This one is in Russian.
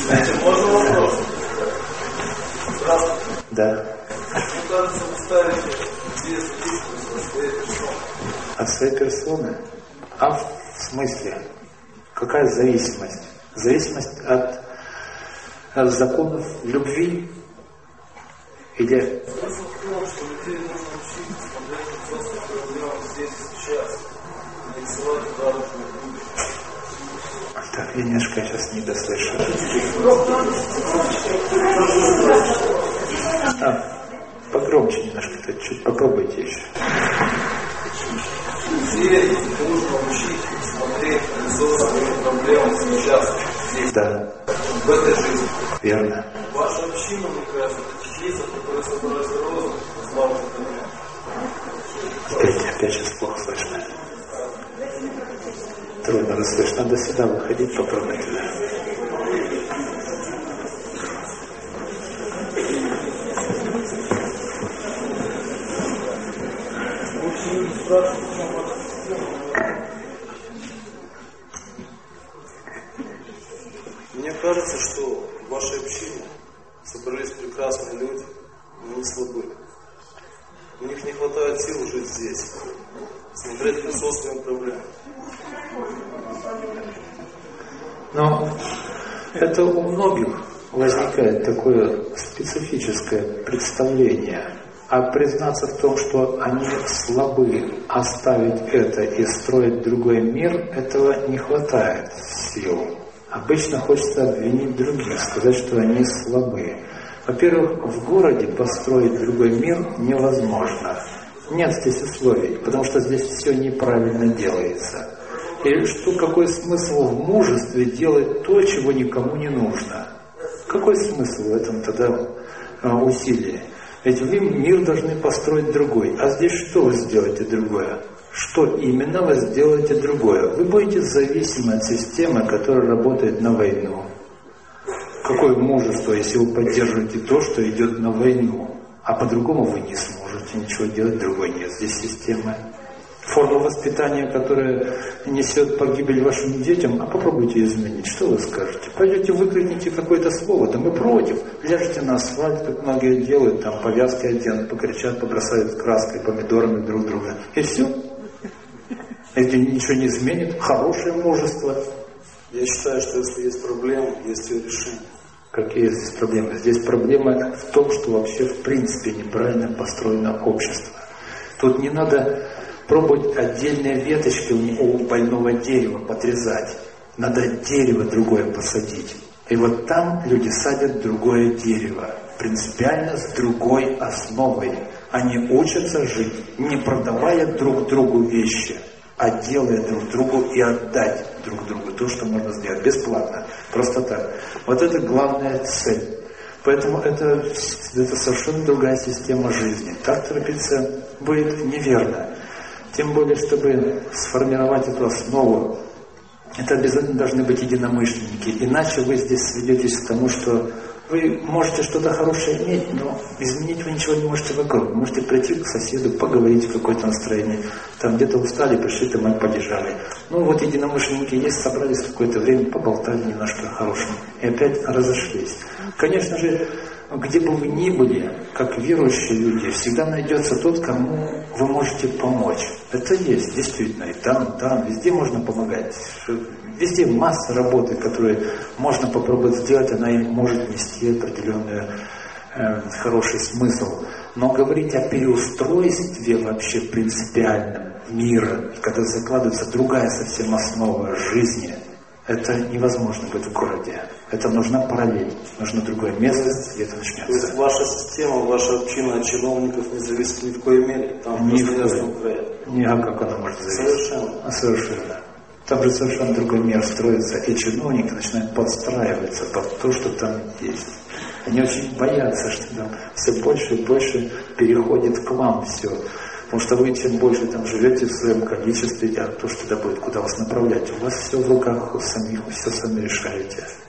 Можно вопрос? Здравствуйте. Да. Мне кажется, вы ставите две зависимости от своей персоны. От своей персоны? А в смысле? Какая зависимость? Зависимость от законов любви? Или... Смысл в том, что людей нужно учить смотреть на собственные проблемы здесь и сейчас, а не ссылать удары на будущее. Так, я немножко сейчас не дослышу. Погромче немножко, чуть попробуйте еще. Людей нужно учить смотреть на собственные проблемы сейчас, здесь, да. В этой жизни. Верно. Ваша община, мне кажется, это частица, которая собралась в розу, слава Богу. Опять сейчас плохо слышно. Трудно расслышать. Надо сюда выходить, попробуйте. Мне кажется, что в вашей общине собрались прекрасные люди, но не слабые. У них не хватает сил жить здесь, смотреть на собственные проблемы. Но это у многих возникает такое специфическое представление. А признаться в том, что они слабы, оставить это и строить другой мир, этого не хватает сил. Обычно хочется обвинить других, сказать, что они слабы. Во-первых, в городе построить другой мир невозможно. Нет здесь условий, потому что здесь все неправильно делается. И какой смысл в мужестве делать то, чего никому не нужно? Какой смысл в этом тогда усилии? Ведь вы мир должны построить другой. А здесь что вы сделаете другое? Что именно вы сделаете другое? Вы будете зависимы от системы, которая работает на войну. Какое мужество, если вы поддерживаете то, что идет на войну? А по-другому вы не сможете ничего делать, другой нет здесь системы. Форма воспитания, которая несет погибель вашим детям, а попробуйте изменить. Что вы скажете? Пойдете выкрикните какое-то слово, да мы против. Ляжете на асфальт, как многие делают, там повязки оденут, покричат, побросают краской, помидорами друг друга. И все. Это ничего не изменит. Хорошее мужество. Я считаю, что если есть проблема, есть ее решение. Какие здесь проблемы? Здесь проблема в том, что вообще в принципе неправильно построено общество. Тут не надо пробовать отдельные веточки у больного дерева подрезать. Надо дерево другое посадить. И вот там люди садят другое дерево. Принципиально с другой основой. Они учатся жить, не продавая друг другу вещи, а делая друг другу и отдать друг другу то, что можно сделать бесплатно, просто так. Вот это главная цель. Поэтому это совершенно другая система жизни. Так торопиться будет неверно. Тем более, чтобы сформировать эту основу, это обязательно должны быть единомышленники. Иначе вы здесь сведетесь к тому, что вы можете что-то хорошее иметь, но изменить вы ничего не можете вокруг. Вы можете прийти к соседу, поговорить в какое-то настроение. Там где-то устали, пришли, там и поддержали. Ну вот единомышленники есть, собрались в какое-то время, поболтали немножко о хорошем. И опять разошлись. Конечно же, где бы вы ни были, как верующие люди, всегда найдется тот, кому вы можете помочь. Это есть, действительно, и там, везде можно помогать. Везде масса работы, которую можно попробовать сделать, она и может нести определенный хороший смысл. Но говорить о переустройстве вообще принципиальном мира, когда закладывается другая совсем основа жизни, это невозможно быть в городе. Это нужна параллель, нужно другое место, где это начнется. То есть ваша система, ваша община от чиновников не зависит ни в коей мере? Там ни в коей. А как она может зависеть? Совершенно. Там же совершенно другой мир строится, и чиновники начинают подстраиваться под то, что там есть. Они очень боятся, что там все больше и больше переходит к вам все. Потому что вы чем больше там живете в своем количестве, а то, что это будет, куда вас направлять, у вас все в руках у самих, вы все сами решаете.